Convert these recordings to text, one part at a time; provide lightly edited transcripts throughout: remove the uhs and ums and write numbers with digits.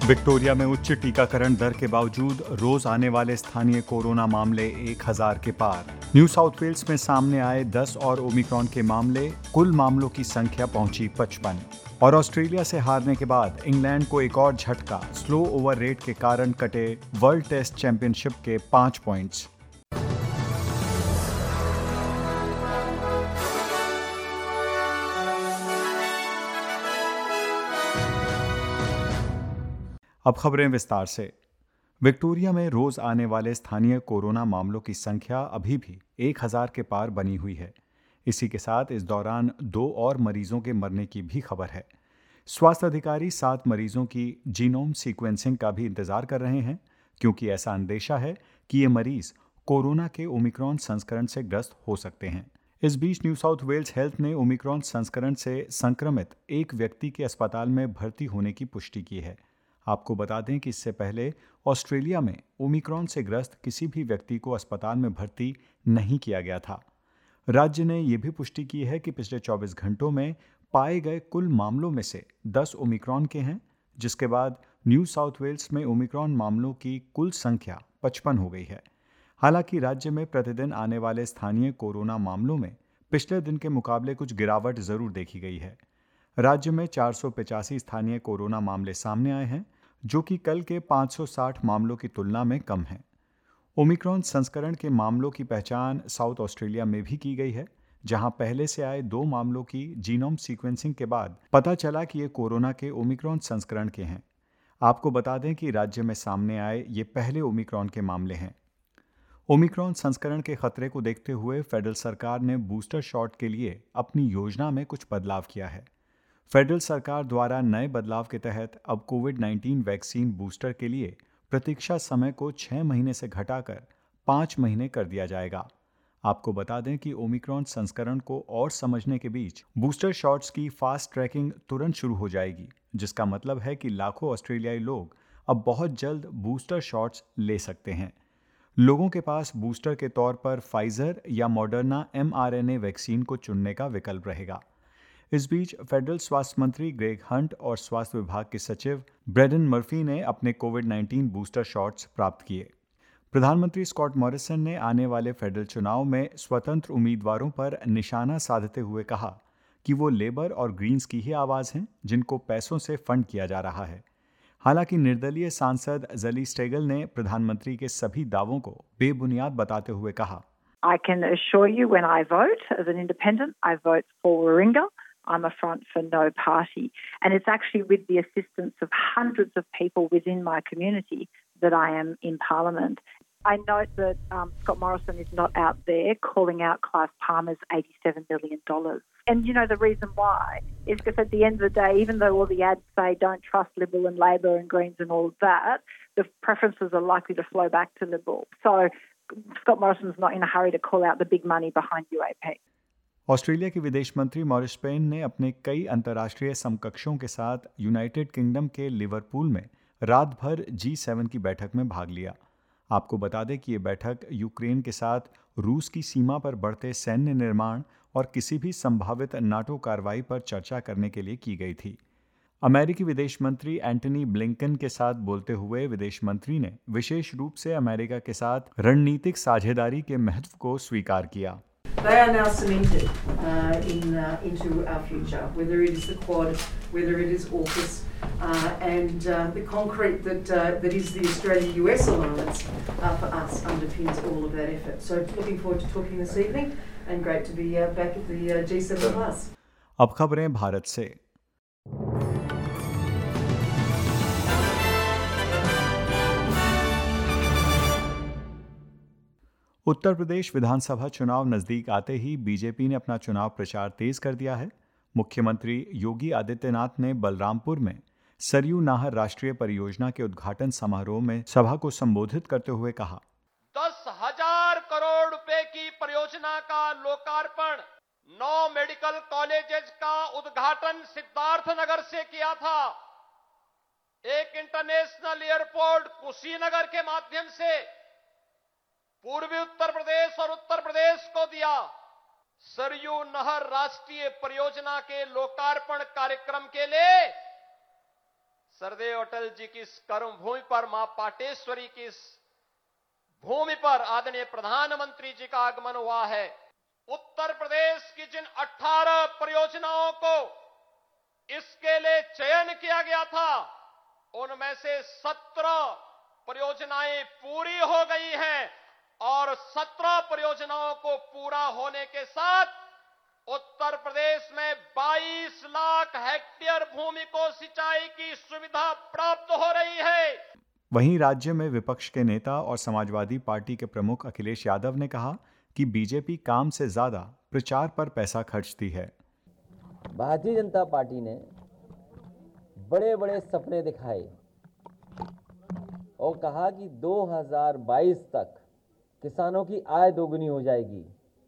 Victoria में उच्च टीकाकरण दर के बावजूद रोज आने वाले स्थानीय कोरोना मामले 1000 के पार। न्यू साउथ वेल्स में सामने आए 10 और ओमिक्रॉन के मामले, कुल मामलों की संख्या पहुंची 55। और ऑस्ट्रेलिया से हारने के बाद इंग्लैंड को एक और झटका, स्लो ओवर रेट के कारण कटे वर्ल्ड टेस्ट चैंपियनशिप के 5 पॉइंट्स। अब खबरें विस्तार से। विक्टोरिया में रोज आने वाले स्थानीय कोरोना मामलों की संख्या अभी भी 1000 के पार बनी हुई है। इसी के साथ इस दौरान 2 और मरीजों के मरने की भी खबर है। स्वास्थ्य अधिकारी 7 मरीजों की जीनोम सीक्वेंसिंग का भी इंतजार कर रहे हैं, क्योंकि ऐसा अंदेशा है कि ये मरीज कोरोना के ओमिक्रॉन संस्करण से ग्रस्त हो सकते हैं। इस बीच न्यू साउथ वेल्स हेल्थ ने ओमिक्रॉन संस्करण से संक्रमित एक व्यक्ति के अस्पताल में भर्ती होने की पुष्टि की है। आपको बता दें कि इससे पहले ऑस्ट्रेलिया में ओमिक्रॉन से ग्रस्त किसी भी व्यक्ति को अस्पताल में भर्ती नहीं किया गया था। राज्य ने यह भी पुष्टि की है कि पिछले 24 घंटों में पाए गए कुल मामलों में से 10 ओमिक्रॉन के हैं, जिसके बाद न्यू साउथ वेल्स में ओमिक्रॉन मामलों की कुल संख्या 55 हो गई है। हालांकि राज्य में प्रतिदिन आने वाले स्थानीय कोरोना मामलों में पिछले दिन के मुकाबले कुछ गिरावट जरूर देखी गई है। राज्य में 485 स्थानीय कोरोना मामले सामने आए हैं, जो कि कल के 560 मामलों की तुलना में कम है। ओमिक्रॉन संस्करण के मामलों की पहचान साउथ ऑस्ट्रेलिया में भी की गई है, जहां पहले से आए 2 मामलों की जीनोम सीक्वेंसिंग के बाद पता चला कि ये कोरोना के ओमिक्रॉन संस्करण के हैं। आपको बता दें कि राज्य में सामने आए ये पहले ओमिक्रॉन के मामले हैं। ओमिक्रॉन संस्करण के खतरे को देखते हुए फेडरल सरकार ने बूस्टर शॉट के लिए अपनी योजना में कुछ बदलाव किया है। फेडरल सरकार द्वारा नए बदलाव के तहत अब कोविड-19 वैक्सीन बूस्टर के लिए प्रतीक्षा समय को 6 महीने से घटाकर 5 महीने कर दिया जाएगा। आपको बता दें कि ओमिक्रॉन संस्करण को और समझने के बीच बूस्टर शॉट्स की फास्ट ट्रैकिंग तुरंत शुरू हो जाएगी, जिसका मतलब है कि लाखों ऑस्ट्रेलियाई लोग अब बहुत जल्द बूस्टर शॉट्स ले सकते हैं। लोगों के पास बूस्टर के तौर पर फाइजर या मॉडर्ना mRNA वैक्सीन को चुनने का विकल्प रहेगा। इस बीच फेडरल स्वास्थ्य मंत्री ग्रेग हंट और स्वास्थ्य विभाग के सचिव ब्रेडन मर्फी ने अपने कोविड-19 बूस्टर शॉट्स प्राप्त किए। प्रधानमंत्री स्कॉट मॉरिसन ने आने वाले फेडरल चुनाव में स्वतंत्र उम्मीदवारों पर निशाना साधते हुए कहा कि वो लेबर और ग्रीन्स की ही आवाज हैं, जिनको पैसों से फंड किया जा रहा है। हालांकि निर्दलीय सांसद ज़ली स्टेगल ने प्रधानमंत्री के सभी दावों को बेबुनियाद बताते हुए कहा, I can assure you when I vote as an independent, I vote for Warringah. I'm a front for no party. And it's actually with the assistance of hundreds of people within my community that I am in Parliament. I note that Scott Morrison is not out there calling out Clive Palmer's $87 million. And, you know, the reason why is because at the end of the day, even though all the ads say don't trust Liberal and Labor and Greens and all of that, the preferences are likely to flow back to Liberal. So Scott Morrison's not in a hurry to call out the big money behind UAP. Australia के विदेश मंत्री Morris pen ने अपने कई अंतर्राष्ट्रीय समकक्षों के साथ यूनाइटेड किंगडम के लिवरपूल में रात भर G7 की बैठक में भाग लिया। आपको बता दें कि ये बैठक यूक्रेन के साथ रूस की सीमा पर बढ़ते सैन्य निर्माण और किसी भी संभावित नाटो कार्रवाई पर चर्चा करने के लिए की गई थी। अमेरिकी विदेश मंत्री एंटनी ब्लिंकन के साथ बोलते हुए विदेश मंत्री ने विशेष रूप से अमेरिका के साथ रणनीतिक साझेदारी के महत्व को स्वीकार किया। They are now cemented into our future, whether it is the Quad, whether it is AUKUS, and the concrete that is the Australia-US alliance for us underpins all of that effort. So looking forward to talking this evening and great to be back at the G7+. अब खबरें भारत से। उत्तर प्रदेश विधानसभा चुनाव नजदीक आते ही BJP ने अपना चुनाव प्रचार तेज कर दिया है। मुख्यमंत्री योगी आदित्यनाथ ने बलरामपुर में सरयू नाहर राष्ट्रीय परियोजना के उद्घाटन समारोह में सभा को संबोधित करते हुए कहा, 10,000 करोड़ रुपए की परियोजना का लोकार्पण 9 मेडिकल कॉलेजेस का उद्घाटन सिद्धार्थनगर से किया था। एक इंटरनेशनल एयरपोर्ट कुशीनगर के माध्यम से पूर्वी उत्तर प्रदेश और उत्तर प्रदेश को दिया। सरयू नहर राष्ट्रीय परियोजना के लोकार्पण कार्यक्रम के लिए सरदेव अटल जी की इस कर्मभूमि पर मां पाटेश्वरी की इस भूमि पर आदरणीय प्रधानमंत्री जी का आगमन हुआ है। उत्तर प्रदेश की जिन 18 परियोजनाओं को इसके लिए चयन किया गया था, उनमें से 17 परियोजनाएं पूरी हो गई हैं और 17 परियोजनाओं को पूरा होने के साथ उत्तर प्रदेश में 22 लाख हेक्टेयर भूमि को सिंचाई की सुविधा प्राप्त हो रही है। वहीं राज्य में विपक्ष के नेता और समाजवादी पार्टी के प्रमुख अखिलेश यादव ने कहा कि बीजेपी काम से ज्यादा प्रचार पर पैसा खर्चती है। भारतीय जनता पार्टी ने बड़े बड़े सपने दिखाए और कहा कि 2022 तक किसानों की आय दोगुनी हो जाएगी।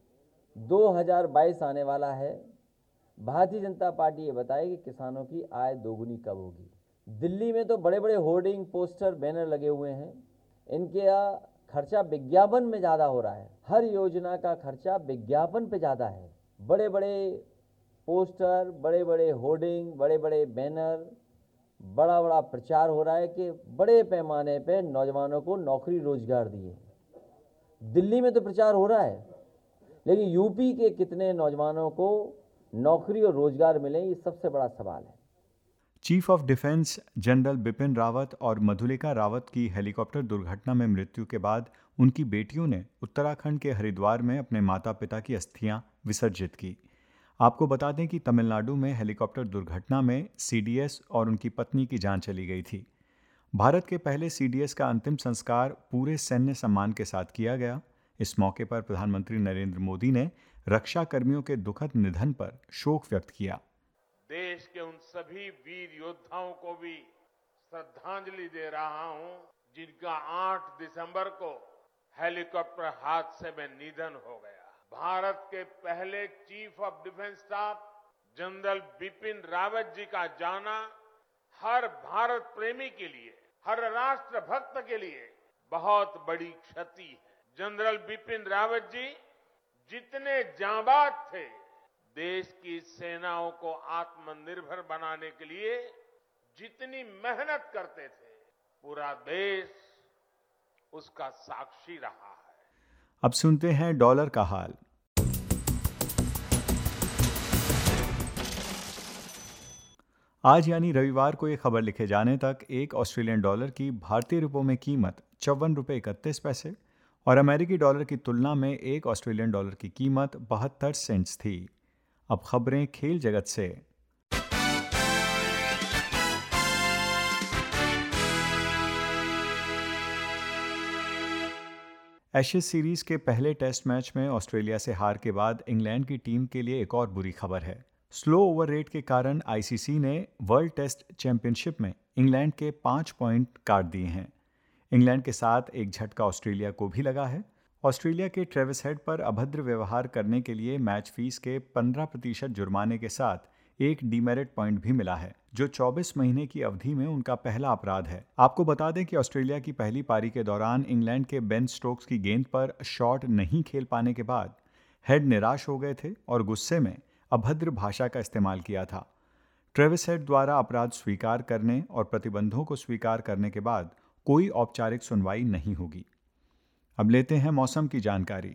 2022 आने वाला है, भारतीय जनता पार्टी ये बताए कि किसानों की आय दोगुनी कब होगी। दिल्ली में तो बड़े बड़े होर्डिंग, पोस्टर, बैनर लगे हुए हैं। इनके खर्चा विज्ञापन में ज़्यादा हो रहा है। हर योजना का खर्चा विज्ञापन पे ज़्यादा है। बड़े बड़े पोस्टर, बड़े बड़े होर्डिंग, बड़े बड़े बैनर, बड़ा बड़ा प्रचार हो रहा है कि बड़े पैमाने पे नौजवानों को नौकरी रोजगार दिए। दिल्ली में तो प्रचार हो रहा है, लेकिन यूपी के कितने नौजवानों को नौकरी और रोजगार मिले, ये सबसे बड़ा सवाल है। Chief of defence general Bipin Rawat और मधुलिका रावत की हेलीकॉप्टर दुर्घटना में मृत्यु के बाद उनकी बेटियों ने उत्तराखंड के हरिद्वार में अपने माता पिता की अस्थियां विसर्जित की। आपको बता दें कि तमिलनाडु में हेलीकॉप्टर दुर्घटना में सीडीएस और उनकी पत्नी की जान चली गई थी। भारत के पहले सीडीएस का अंतिम संस्कार पूरे सैन्य सम्मान के साथ किया गया। इस मौके पर प्रधानमंत्री नरेंद्र मोदी ने रक्षा कर्मियों के दुखद निधन पर शोक व्यक्त किया। देश के उन सभी वीर योद्धाओं को भी श्रद्धांजलि दे रहा हूं जिनका 8 दिसंबर को हेलीकॉप्टर हादसे में निधन हो गया। भारत के पहले chief of defence staff general Bipin Rawat ji का जाना हर भारत प्रेमी के लिए, हर राष्ट्र भक्त के लिए बहुत बड़ी क्षति है। जनरल बिपिन रावत जी जितने जांबाज थे, देश की सेनाओं को आत्मनिर्भर बनाने के लिए जितनी मेहनत करते थे, पूरा देश उसका साक्षी रहा है। अब सुनते हैं डॉलर का हाल। आज यानी रविवार को ये खबर लिखे जाने तक एक ऑस्ट्रेलियन डॉलर की भारतीय रुपयों में कीमत 54 रुपये 31 पैसे और अमेरिकी डॉलर की तुलना में एक ऑस्ट्रेलियन डॉलर की कीमत 72 सेंट्स थी। अब खबरें खेल जगत से। एशेज सीरीज के पहले टेस्ट मैच में ऑस्ट्रेलिया से हार के बाद इंग्लैंड की टीम के लिए एक और बुरी खबर है। स्लो ओवर रेट के कारण आईसीसी ने वर्ल्ड टेस्ट चैंपियनशिप में इंग्लैंड के 5 पॉइंट काट दिए हैं। इंग्लैंड के साथ एक झटका ऑस्ट्रेलिया को भी लगा है। ऑस्ट्रेलिया के ट्रेविस हेड पर अभद्र व्यवहार करने के लिए मैच फीस के 15% जुर्माने के साथ एक डीमेरिट पॉइंट भी मिला है, जो 24 महीने की अवधि में उनका पहला अपराध है। आपको बता दें कि ऑस्ट्रेलिया की पहली पारी के दौरान इंग्लैंड के बेन स्टोक्स की गेंद पर शॉट नहीं खेल पाने के बाद हेड निराश हो गए थे और गुस्से में अभद्र भाषा का इस्तेमाल किया था। ट्रेविस हेड द्वारा अपराध स्वीकार करने और प्रतिबंधों को स्वीकार करने के बाद कोई औपचारिक सुनवाई नहीं होगी। अब लेते हैं मौसम की जानकारी।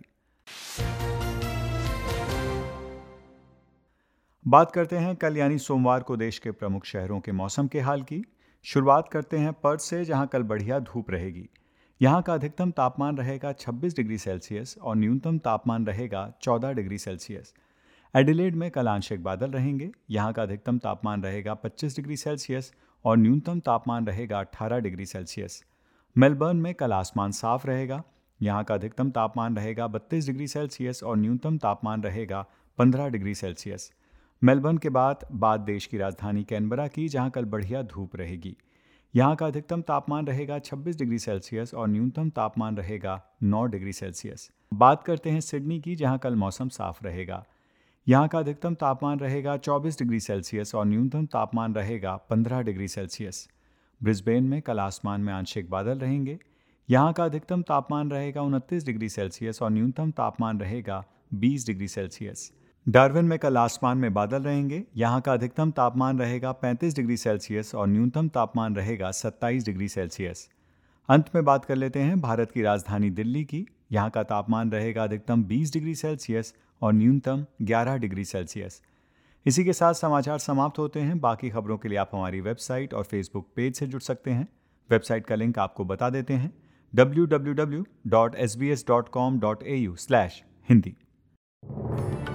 बात करते हैं कल यानी सोमवार को देश के प्रमुख शहरों के मौसम के हाल की। शुरुआत करते हैं पर्थ से, जहां कल बढ़िया धूप रहेगी। यहां का अधिकतम तापमान रहेगा 26 डिग्री सेल्सियस और न्यूनतम तापमान रहेगा 14 डिग्री सेल्सियस। एडिलेड में कल आंशिक बादल रहेंगे। यहां का अधिकतम तापमान रहेगा 25 डिग्री सेल्सियस और न्यूनतम तापमान रहेगा 18 डिग्री सेल्सियस। मेलबर्न में कल आसमान साफ रहेगा। यहाँ का अधिकतम तापमान रहेगा 32 डिग्री सेल्सियस और न्यूनतम तापमान रहेगा 15 डिग्री सेल्सियस। मेलबर्न के बाद देश की राजधानी कैनबरा की, जहाँ कल बढ़िया धूप रहेगी। यहाँ का अधिकतम तापमान रहेगा 26 डिग्री सेल्सियस और न्यूनतम तापमान रहेगा 9 डिग्री सेल्सियस। बात करते हैं सिडनी की, जहाँ कल मौसम साफ रहेगा। यहाँ का अधिकतम तापमान रहेगा 24 डिग्री सेल्सियस और न्यूनतम तापमान रहेगा 15 डिग्री सेल्सियस। ब्रिस्बेन में कल आसमान में आंशिक बादल रहेंगे। यहाँ का अधिकतम तापमान रहेगा 29 डिग्री सेल्सियस और न्यूनतम तापमान रहेगा 20 डिग्री सेल्सियस। डार्विन में कल आसमान में बादल रहेंगे। यहाँ का अधिकतम तापमान रहेगा 35 डिग्री सेल्सियस और न्यूनतम तापमान रहेगा 27 डिग्री सेल्सियस। अंत में बात कर लेते हैं भारत की राजधानी दिल्ली की। यहाँ का तापमान रहेगा अधिकतम 20 डिग्री सेल्सियस और न्यूनतम 11 डिग्री सेल्सियस। इसी के साथ समाचार समाप्त होते हैं। बाकी खबरों के लिए आप हमारी वेबसाइट और फेसबुक पेज से जुड़ सकते हैं। वेबसाइट का लिंक आपको बता देते हैं, www.sbs.com.au/hindi।